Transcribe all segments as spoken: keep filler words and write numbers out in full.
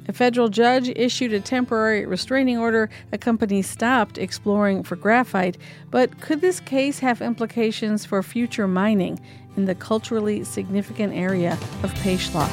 A federal judge issued a temporary restraining order. A company stopped exploring for graphite. But could this case have implications for future mining in the culturally significant area of Peixlaa?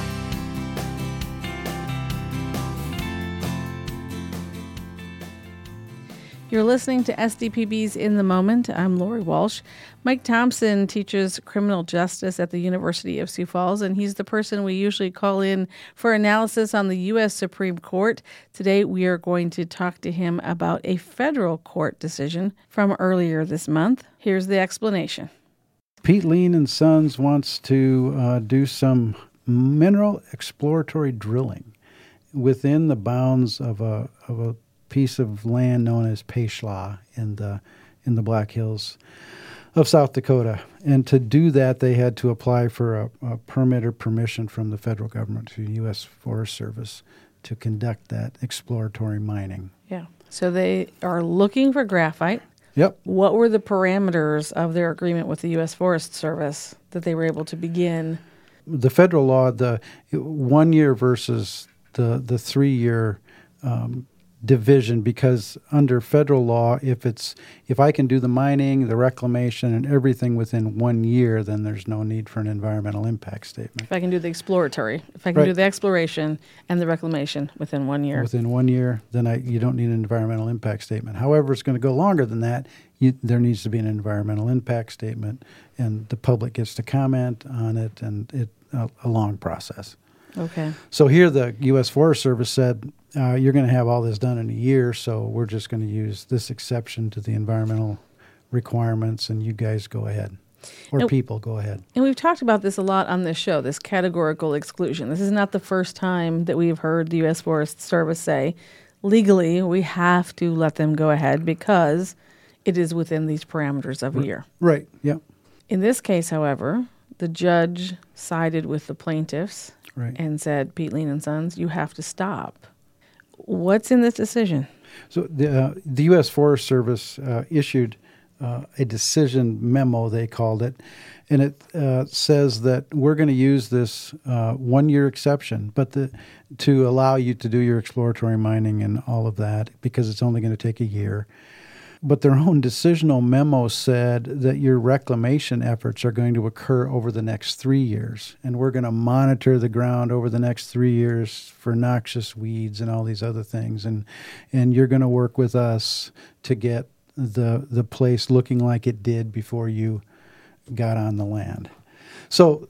You're listening to S D P B's In the Moment. I'm Lori Walsh. Mike Thompson teaches criminal justice at the University of Sioux Falls, and he's the person we usually call in for analysis on the U S Supreme Court. Today, we are going to talk to him about a federal court decision from earlier this month. Here's the explanation. Pete Lean and Sons wants to uh, do some mineral exploratory drilling within the bounds of a of a piece of land known as Peixlaa in the in the Black Hills of South Dakota. And to do that, they had to apply for a, a permit or permission from the federal government to U S Forest Service to conduct that exploratory mining. Yeah. So they are looking for graphite. Yep. What were the parameters of their agreement with the U S Forest Service that they were able to begin? The federal law, the one year versus the the three year um, division, because under federal law, if it's if I can do the mining, the reclamation, and everything within one year, then there's no need for an environmental impact statement. If I can do the exploratory, if I can Right. do the exploration and the reclamation within one year. Within one year, then I you don't need an environmental impact statement. However, it's going to go longer than that. You, there needs to be an environmental impact statement, and the public gets to comment on it, and it a, a long process. Okay. So here the U S Forest Service said, uh, you're going to have all this done in a year, so we're just going to use this exception to the environmental requirements, and you guys go ahead. Or and, people go ahead. And we've talked about this a lot on this show, this categorical exclusion. This is not the first time that we've heard the U S Forest Service say, legally, we have to let them go ahead because it is within these parameters of a year. Right, yeah. In this case, however, the judge sided with the plaintiffs. Right. And said, Pete Lean and Sons, you have to stop. What's in this decision? So the uh, the U S Forest Service uh, issued uh, a decision memo, they called it, and it uh, says that we're going to use this uh, one-year exception, but the, to allow you to do your exploratory mining and all of that, because it's only going to take a year. But their own decisional memo said that your reclamation efforts are going to occur over the next three years. And we're going to monitor the ground over the next three years for noxious weeds and all these other things. And and you're going to work with us to get the the place looking like it did before you got on the land. So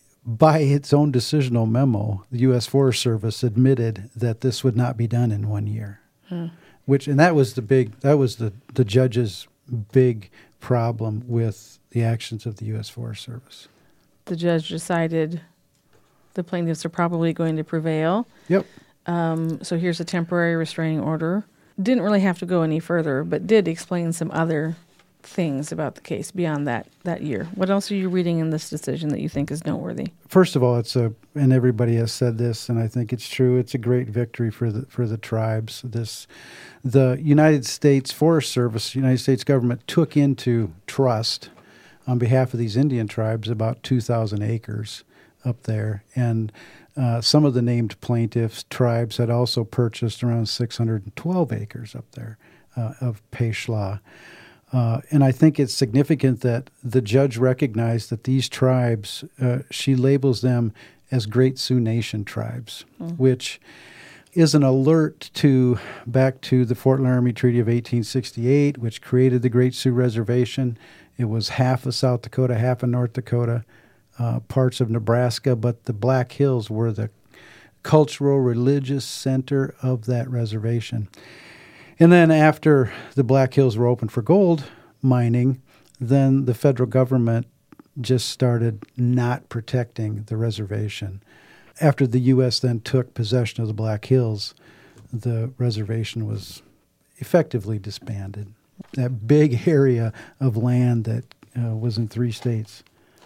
by its own decisional memo, the U S Forest Service admitted that this would not be done in one year. Hmm. Which and that was the big that was the, the judge's big problem with the actions of the U S Forest Service. The judge decided the plaintiffs are probably going to prevail. Yep. Um, so here's a temporary restraining order. Didn't really have to go any further, but did explain some other things about the case beyond that that year. What else are you reading in this decision that you think is noteworthy? First of all, it's a and everybody has said this, and I think it's true. It's a great victory for the for the tribes. This, the United States Forest Service, United States government took into trust on behalf of these Indian tribes about two thousand acres up there, and uh, some of the named plaintiffs tribes had also purchased around six hundred twelve acres up there uh, of Peixlaa. Uh, and I think it's significant that the judge recognized that these tribes, uh, she labels them as Great Sioux Nation tribes, mm-hmm. which is an alert to back to the Fort Laramie Treaty of eighteen sixty-eight, which created the Great Sioux Reservation. It was half of South Dakota, half of North Dakota, uh, parts of Nebraska, but the Black Hills were the cultural, religious center of that reservation. And then after the Black Hills were open for gold mining, then the federal government just started not protecting the reservation. After the U S then took possession of the Black Hills, the reservation was effectively disbanded. That big area of land that uh, was in three states.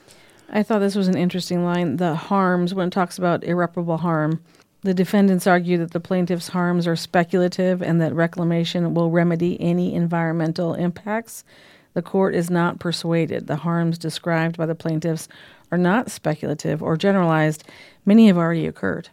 I thought this was an interesting line. The harms, when it talks about irreparable harm, the defendants argue that the plaintiffs' harms are speculative and that reclamation will remedy any environmental impacts. The court is not persuaded. The harms described by the plaintiffs are not speculative or generalized. Many have already occurred.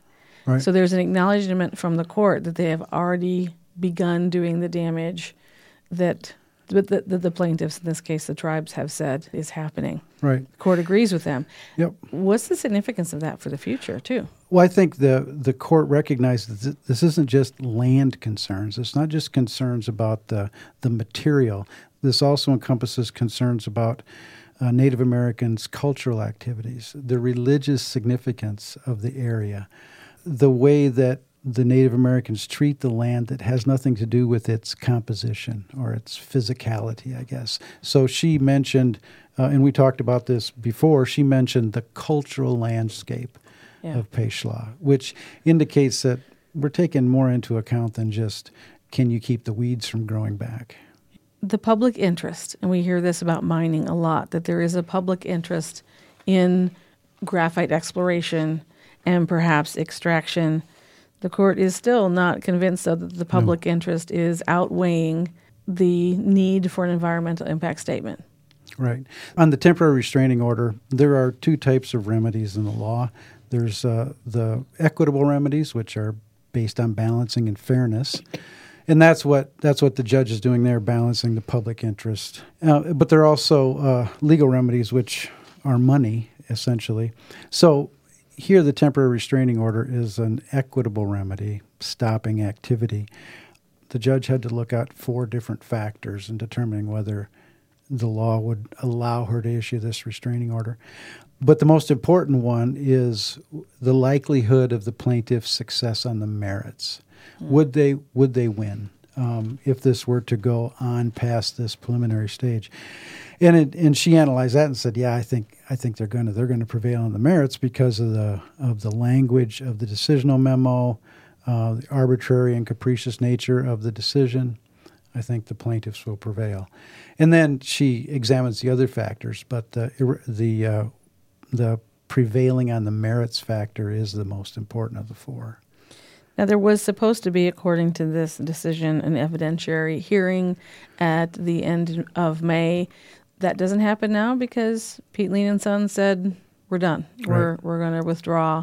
Right. So there's an acknowledgement from the court that they have already begun doing the damage that the, the, the plaintiffs, in this case the tribes, have said is happening. Right. The court agrees with them. Yep. What's the significance of that for the future, too? Well, I think the the court recognizes that this isn't just land concerns. It's not just concerns about the the material. This also encompasses concerns about uh, Native Americans' cultural activities, the religious significance of the area, the way that the Native Americans treat the land that has nothing to do with its composition or its physicality, I guess. So she mentioned, uh, and we talked about this before, she mentioned the cultural landscape yeah. of Peixe-la, which indicates that we're taking more into account than just, can you keep the weeds from growing back? The public interest, and we hear this about mining a lot, that there is a public interest in graphite exploration and perhaps extraction. The court is still not convinced, though, that the public no. interest is outweighing the need for an environmental impact statement. Right. On the temporary restraining order, there are two types of remedies in the law. There's uh, the equitable remedies, which are based on balancing and fairness. And that's what that's what the judge is doing there, balancing the public interest. Uh, but there are also uh, legal remedies, which are money, essentially. So here, the temporary restraining order is an equitable remedy, stopping activity. The judge had to look at four different factors in determining whether the law would allow her to issue this restraining order. But the most important one is the likelihood of the plaintiff's success on the merits. Mm. Would they would they win um, if this were to go on past this preliminary stage? And it, and she analyzed that and said, yeah, I think I think they're going to they're going to prevail on the merits because of the of the language of the decisional memo, uh, the arbitrary and capricious nature of the decision. I think the plaintiffs will prevail. And then she examines the other factors, but the the uh, the prevailing on the merits factor is the most important of the four. Now, there was supposed to be, according to this decision, an evidentiary hearing at the end of May. That doesn't happen now because Pete Lean and Son said, we're done. Right. We're we're going to withdraw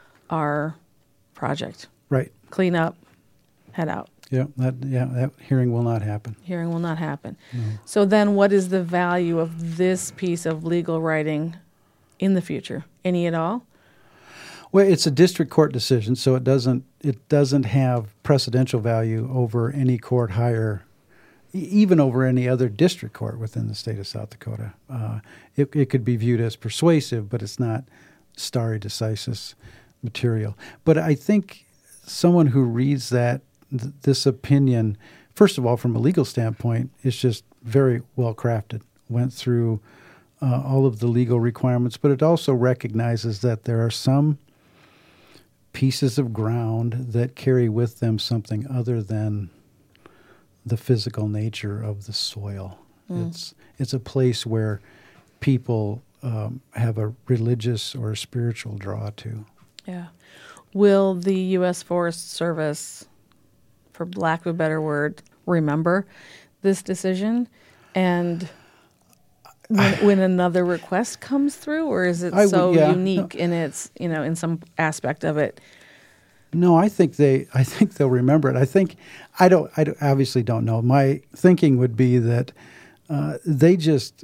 our project. Right. Clean up, head out. Yeah, that yeah, that hearing will not happen. Hearing will not happen. No. So then what is the value of this piece of legal writing in the future? Any at all? Well, it's a district court decision, so it doesn't it doesn't have precedential value over any court higher, even over any other district court within the state of South Dakota. Uh, it, it could be viewed as persuasive, but it's not stare decisis material. But I think someone who reads that th- this opinion, first of all, from a legal standpoint, is just very well crafted. Went through uh, all of the legal requirements, but it also recognizes that there are some pieces of ground that carry with them something other than the physical nature of the soil. Mm. It's it's a place where people um, have a religious or a spiritual draw to. Yeah. Will the U S Forest Service, for lack of a better word, remember this decision? And when, when another request comes through, or is it I so would, yeah, unique no. in its, you know, in some aspect of it? No, I think they. I think they'll remember it. I think I don't. I don't, obviously don't know. My thinking would be that uh, they just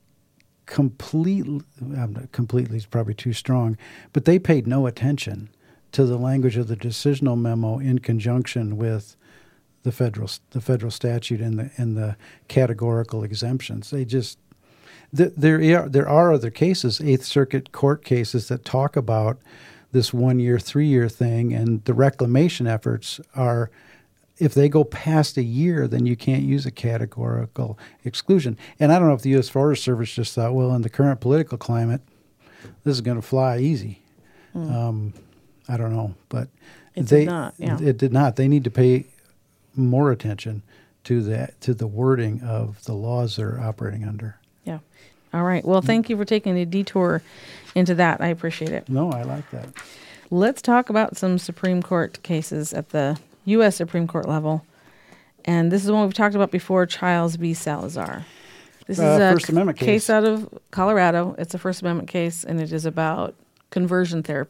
completely. Um, completely is probably too strong, but they paid no attention to the language of the decisional memo in conjunction with the federal the federal statute and the and the categorical exemptions. They just th- there are there are other cases, Eighth Circuit court cases that talk about this one-year, three-year thing, and the reclamation efforts are, if they go past a year, then you can't use a categorical exclusion. And I don't know if the U S Forest Service just thought, well, in the current political climate, this is going to fly easy. Mm. Um, I don't know, but it they did not. Yeah. It did not. They need to pay more attention to the to the wording of the laws they're operating under. Yeah. All right. Well, thank you for taking a detour into that. I appreciate it. No, I like that. Let's talk about some Supreme Court cases at the U S Supreme Court level. And this is one we've talked about before, Childs v. Salazar. This is uh, a First Amendment case. case out of Colorado. It's a First Amendment case, and it is about conversion therapy,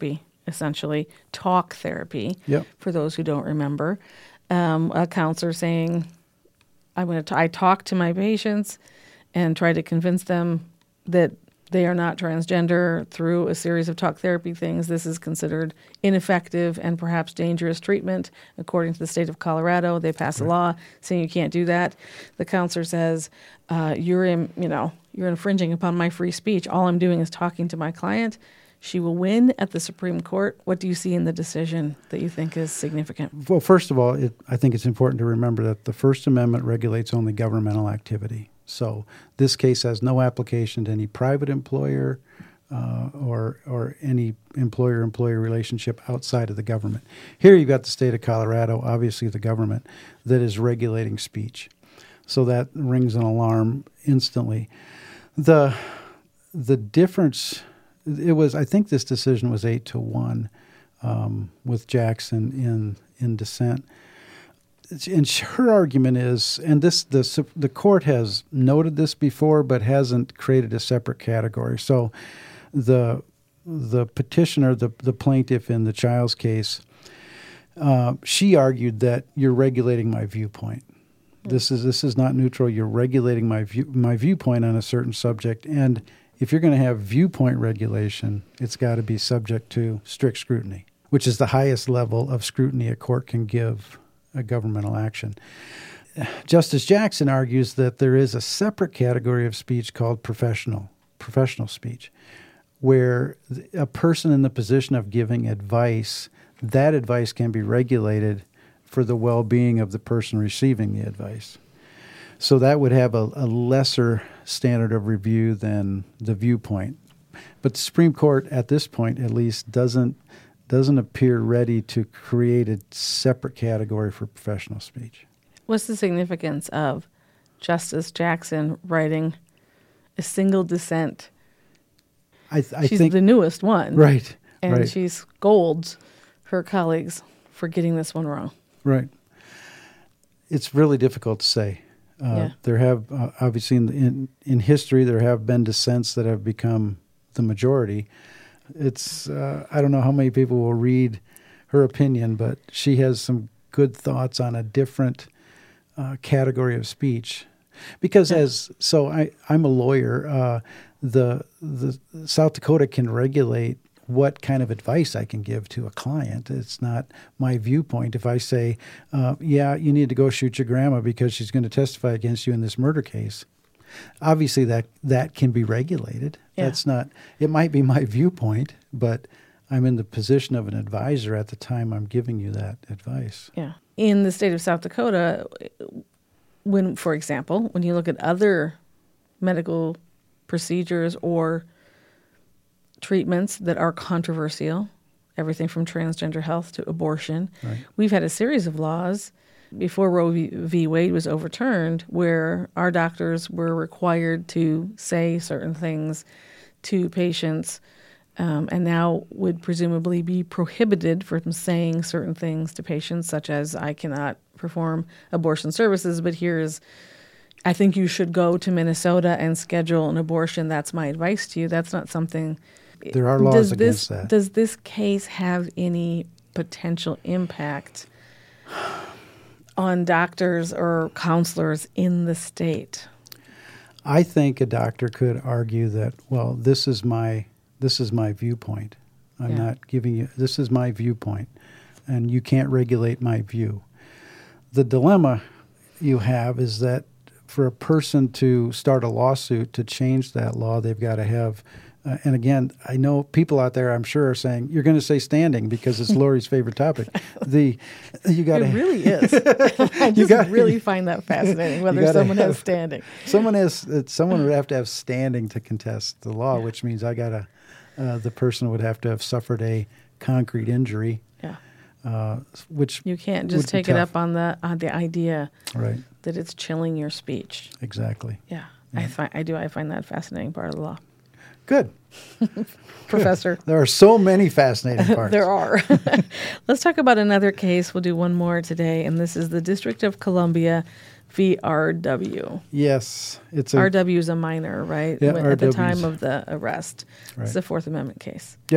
essentially talk therapy. Yep. For those who don't remember, um, a counselor saying, "I'm going to. I talk to my patients and try to convince them that they are not transgender through a series of talk therapy things. This is considered ineffective and perhaps dangerous treatment. According to the state of Colorado, they pass a law saying you can't do that. The counselor says, uh, you're in, you know, you're infringing upon my free speech. All I'm doing is talking to my client." She will win at the Supreme Court. What do you see in the decision that you think is significant? Well, first of all, it, I think it's important to remember that the First Amendment regulates only governmental activity. So this case has no application to any private employer uh, or or any employer-employee relationship outside of the government. Here you've got the state of Colorado, obviously the government, that is regulating speech. So that rings an alarm instantly. The the difference, it was, I think this decision was eight to one um, with Jackson in in dissent. And her argument is, and this the the court has noted this before, but hasn't created a separate category. So, the the petitioner, the the plaintiff in the Childs case, uh, she argued that you're regulating my viewpoint. Mm. This is this is not neutral. You're regulating my view my viewpoint on a certain subject, and if you're going to have viewpoint regulation, it's got to be subject to strict scrutiny, which is the highest level of scrutiny a court can give a governmental action. Justice Jackson argues that there is a separate category of speech called professional, professional speech, where a person in the position of giving advice, that advice can be regulated for the well-being of the person receiving the advice. So that would have a, a lesser standard of review than the viewpoint. But the Supreme Court, at this point at least, doesn't doesn't appear ready to create a separate category for professional speech. What's the significance of Justice Jackson writing a single dissent? I, I she's think the newest one. Right. And right. she scolds her colleagues for getting this one wrong. Right. It's really difficult to say. Uh, yeah. There have, uh, obviously, in, in in history, there have been dissents that have become the majority. It's uh, I don't know how many people will read her opinion, but she has some good thoughts on a different uh, category of speech. Because as so, I I'm a lawyer. Uh, the the South Dakota can regulate what kind of advice I can give to a client. It's not my viewpoint. If I say, uh, yeah, you need to go shoot your grandma because she's going to testify against you in this murder case, obviously that, that can be regulated. Yeah. That's not, it might be my viewpoint, but I'm in the position of an advisor at the time I'm giving you that advice. Yeah. In the state of South Dakota, when, for example, when you look at other medical procedures or treatments that are controversial, everything from transgender health to abortion. Right. We've had a series of laws before Roe v. v. Wade was overturned where our doctors were required to say certain things to patients um, and now would presumably be prohibited from saying certain things to patients, such as, I cannot perform abortion services, but here's I think you should go to Minnesota and schedule an abortion. That's my advice to you. That's not something. There are laws does against this, that. Does this case have any potential impact on doctors or counselors in the state? I think a doctor could argue that, well, this is my this is my viewpoint. I'm Yeah. not giving you, this is my viewpoint, and you can't regulate my view. The dilemma you have is that for a person to start a lawsuit to change that law, they've got to have, uh, and again, I know people out there, I'm sure, are saying, you're going to say standing because it's Lori's favorite topic. The you got to. It really is. I just gotta, really find that fascinating, whether someone have, has standing. Someone has, someone would have to have standing to contest the law, Yeah. which means I got to, uh, the person would have to have suffered a concrete injury. Yeah. Uh, which You can't just take it up on the on the idea right. that it's chilling your speech. Exactly. Yeah, yeah. I find I do. I find that fascinating part of the law. Good. Professor. Good. There are so many fascinating parts. There are. Let's talk about another case. We'll do one more today, and this is the District of Columbia v. R W. Yes, it's a R W is a minor, right? Yeah, When- At the R W's. time of the arrest. Right. It's a Fourth Amendment case. Yep.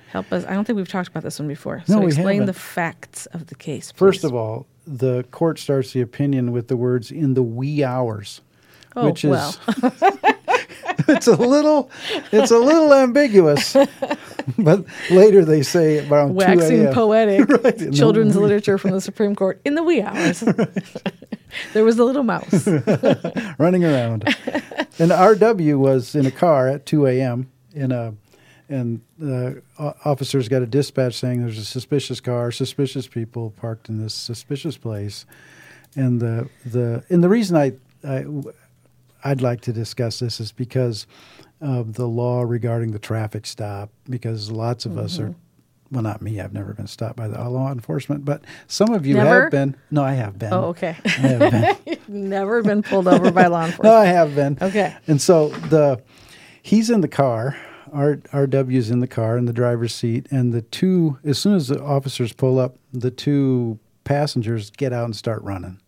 Help us. I don't think we've talked about this one before. No, So we explain haven't. the facts of the case, please. First of all, the court starts the opinion with the words "in the wee hours," oh, which is well. it's a little it's a little ambiguous. But later they say around two Waxing a.m. poetic Right, in the children's wee- literature from the Supreme Court in the wee hours. There was a little mouse. running around. And R W was in a car at two a.m. in a, and the uh, officers got a dispatch saying there's a suspicious car, suspicious people parked in this suspicious place. And the the and the reason I, I I'd like to discuss this is because of the law regarding the traffic stop, because lots of mm-hmm. us are, well, not me, I've never been stopped by the law enforcement, but some of you Never? have been. No, I have been. Oh, okay. I have been. You've never been pulled over by law enforcement. No, I have been. Okay. And so the he's in the car, R, RW's in the car in the driver's seat, and the two, as soon as the officers pull up, the two passengers get out and start running.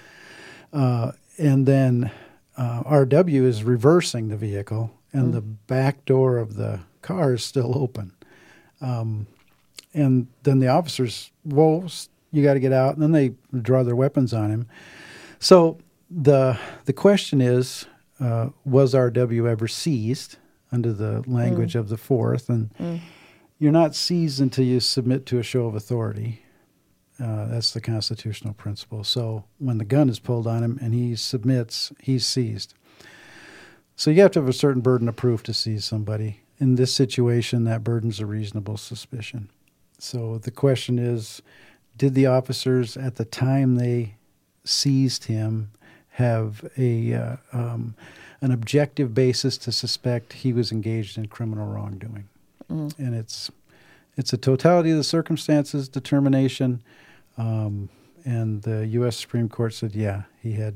Uh, and then uh, R W is reversing the vehicle, and mm. the back door of the car is still open. Um, and then the officers, whoa, you got to get out. And then they draw their weapons on him. So the the question is, uh, was R W ever seized under the language mm. of the Fourth? And mm. you're not seized until you submit to a show of authority. Uh, that's the constitutional principle. So when the gun is pulled on him and he submits, he's seized. So you have to have a certain burden of proof to seize somebody. In this situation, that burden's a reasonable suspicion. So the question is, did the officers at the time they seized him have a uh, um, an objective basis to suspect he was engaged in criminal wrongdoing? Mm. And it's it's a totality of the circumstances determination. Um, and the U S Supreme Court said, yeah, he had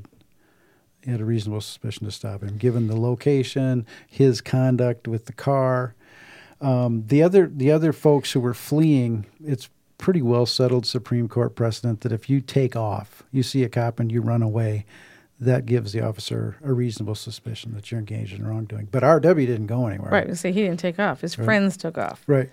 he had a reasonable suspicion to stop him, given the location, his conduct with the car. Um, the other the other folks who were fleeing, it's pretty well settled Supreme Court precedent that if you take off, you see a cop and you run away, that gives the officer a reasonable suspicion that you're engaged in wrongdoing. But R W didn't go anywhere. Right. So he didn't take off. His right. friends took off. Right.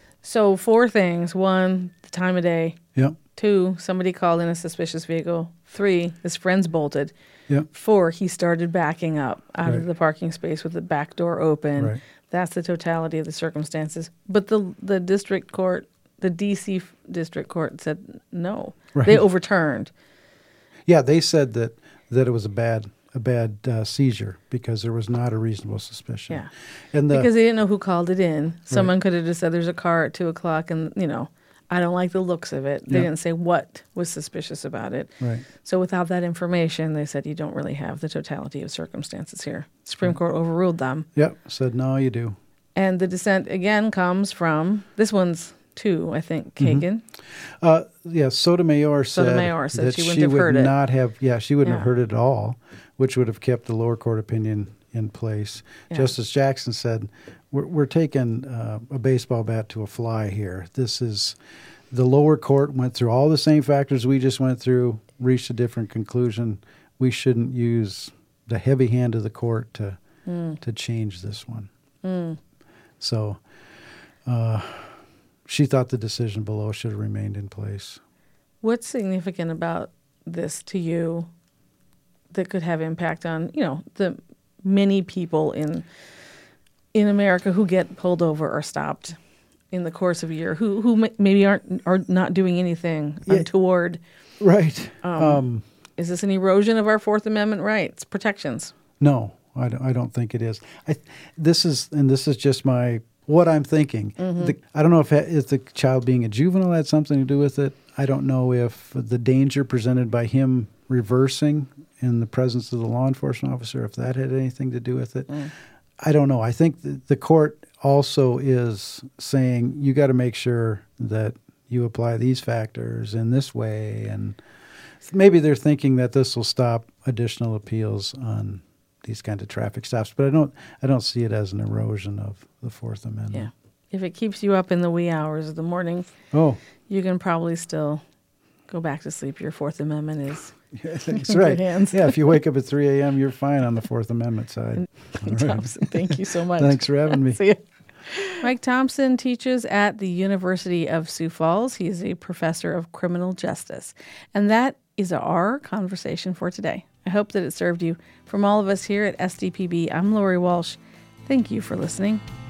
So four things. One, the time of day. Yep. Two, somebody called in a suspicious vehicle. Three, his friends bolted. Yep. Four, he started backing up out right. of the parking space with the back door open. Right. That's the totality of the circumstances. But the the district court, the D C district court said no. Right. They overturned. Yeah, they said that, that it was a bad a bad uh, seizure because there was not a reasonable suspicion. Yeah, and the, because they didn't know who called it in. Someone right. could have just said there's a car at two o'clock, and you know, I don't like the looks of it. They yeah. didn't say what was suspicious about it. Right. So without that information, they said you don't really have the totality of circumstances here. Supreme right. Court overruled them. Yep, said no, you do. And the dissent again comes from this one's two, I think, Kagan. Mm-hmm. Uh, yeah, Sotomayor said, Sotomayor said that she she, wouldn't have would heard it. not have. Yeah, she wouldn't yeah. have heard it at all, which would have kept the lower court opinion in place. Yeah. Justice Jackson said, "We're, we're taking uh, a baseball bat to a fly here. This is the lower court went through all the same factors we just went through, reached a different conclusion. We shouldn't use the heavy hand of the court to mm. to change this one." Mm. So. Uh, She thought the decision below should have remained in place. What's significant about this to you that could have impact on, you know, the many people in in America who get pulled over or stopped in the course of a year, who who maybe aren't are not doing anything yeah. untoward? Right. Um, um, is this an erosion of our Fourth Amendment rights, protections? No, I don't, I don't think it is. I, this is, and this is just my... what I'm thinking. Mm-hmm. The, I don't know if, if the child being a juvenile had something to do with it. I don't know if the danger presented by him reversing in the presence of the law enforcement officer, if that had anything to do with it. Mm. I don't know. I think the, the court also is saying you got to make sure that you apply these factors in this way. And maybe they're thinking that this will stop additional appeals on these kind of traffic stops, but I don't I don't see it as an erosion of the Fourth Amendment. Yeah. If it keeps you up in the wee hours of the morning, oh, you can probably still go back to sleep. Your Fourth Amendment is yeah, that's right. Good hands. Yeah, if you wake up at three a.m., you're fine on the Fourth Amendment side. Right. Thompson, thank you so much. Thanks for having me. See you. Mike Thompson teaches at the University of Sioux Falls. He is a professor of criminal justice. And that is our conversation for today. I hope that it served you. From all of us here at S D P B, I'm Lori Walsh. Thank you for listening.